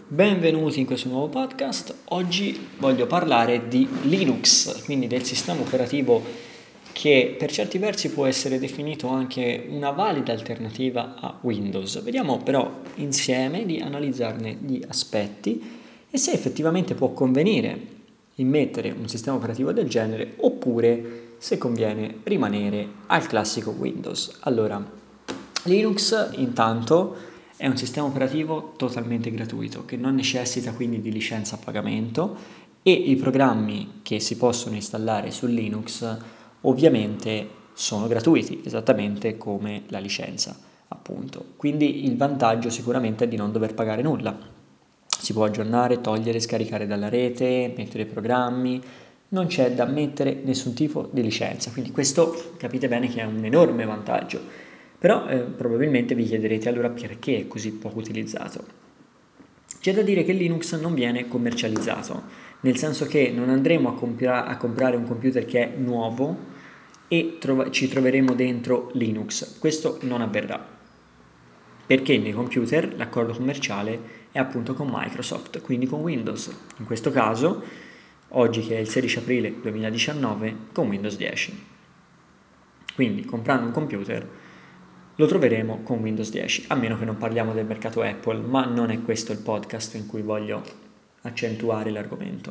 Benvenuti in questo nuovo podcast. Oggi voglio parlare di Linux, quindi del sistema operativo che per certi versi può essere definito anche una valida alternativa a Windows. Vediamo però insieme di analizzarne gli aspetti e se effettivamente può convenire immettere un sistema operativo del genere oppure se conviene rimanere al classico Windows. Allora, Linux intanto è un sistema operativo totalmente gratuito che non necessita quindi di licenza a pagamento e i programmi che si possono installare su Linux ovviamente sono gratuiti, esattamente come la licenza, appunto. Quindi il vantaggio sicuramente è di non dover pagare nulla. Si può aggiornare, togliere, scaricare dalla rete, mettere programmi, non c'è da mettere nessun tipo di licenza, quindi questo capite bene che è un enorme vantaggio. Però probabilmente vi chiederete allora perché è così poco utilizzato. C'è da dire che Linux non viene commercializzato, nel senso che non andremo a comprare un computer che è nuovo e ci troveremo dentro Linux. Questo non avverrà, perché nei computer l'accordo commerciale è appunto con Microsoft, quindi con Windows. In questo caso, oggi che è il 16 aprile 2019, con Windows 10. Quindi comprando un computer lo troveremo con Windows 10, a meno che non parliamo del mercato Apple, ma non è questo il podcast in cui voglio accentuare l'argomento.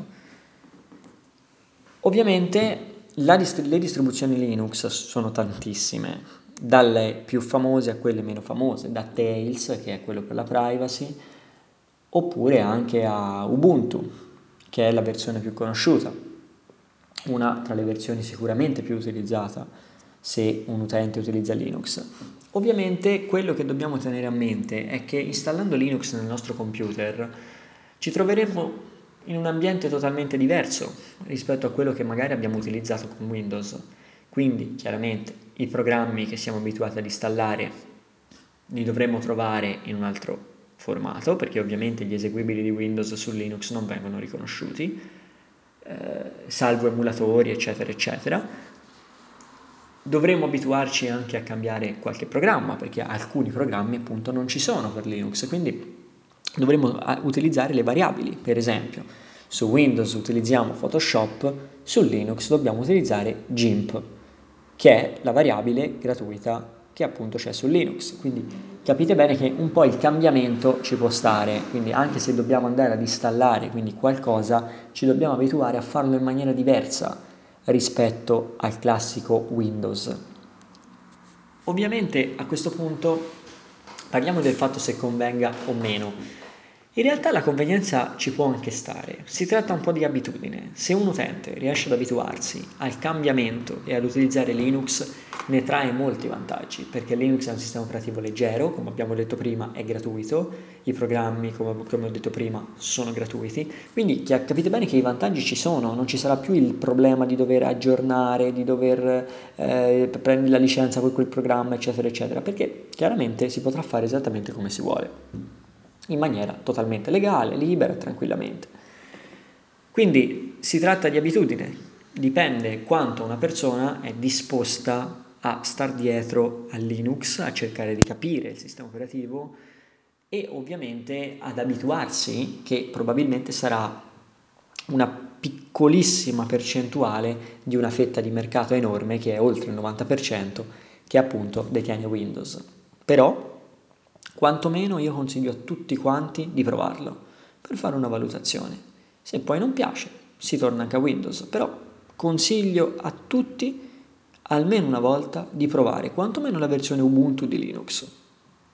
Ovviamente le distribuzioni Linux sono tantissime, dalle più famose a quelle meno famose, da Tails, che è quello per la privacy, oppure anche a Ubuntu, che è la versione più conosciuta, una tra le versioni sicuramente più utilizzata se un utente utilizza Linux. Ovviamente quello che dobbiamo tenere a mente è che installando Linux nel nostro computer ci troveremo in un ambiente totalmente diverso rispetto a quello che magari abbiamo utilizzato con Windows. Quindi chiaramente i programmi che siamo abituati ad installare li dovremo trovare in un altro formato, perché ovviamente gli eseguibili di Windows su Linux non vengono riconosciuti, salvo emulatori, eccetera, eccetera. Dovremmo abituarci anche a cambiare qualche programma, perché alcuni programmi appunto non ci sono per Linux, quindi dovremmo utilizzare le variabili. Per esempio, su Windows utilizziamo Photoshop, su Linux dobbiamo utilizzare GIMP, che è la variabile gratuita che appunto c'è su Linux. Quindi capite bene che un po' il cambiamento ci può stare, quindi anche se dobbiamo andare ad installare quindi qualcosa, ci dobbiamo abituare a farlo in maniera diversa rispetto al classico Windows. Ovviamente a questo punto parliamo del fatto se convenga o meno. In realtà la convenienza ci può anche stare, si tratta un po' di abitudine. Se un utente riesce ad abituarsi al cambiamento e ad utilizzare Linux, ne trae molti vantaggi, perché Linux è un sistema operativo leggero, come abbiamo detto prima, è gratuito, i programmi, come ho detto prima, sono gratuiti, quindi capite bene che i vantaggi ci sono, non ci sarà più il problema di dover aggiornare, di dover prendere la licenza per quel programma, eccetera, eccetera, perché chiaramente si potrà fare esattamente come si vuole in maniera totalmente legale, libera, tranquillamente. Quindi si tratta di abitudine, dipende quanto una persona è disposta a star dietro a Linux, a cercare di capire il sistema operativo e ovviamente ad abituarsi, che probabilmente sarà una piccolissima percentuale di una fetta di mercato enorme che è oltre il 90% che appunto detiene Windows. Però quantomeno io consiglio a tutti quanti di provarlo per fare una valutazione. Se poi non piace, si torna anche a Windows, però consiglio a tutti almeno una volta di provare quantomeno la versione Ubuntu di Linux.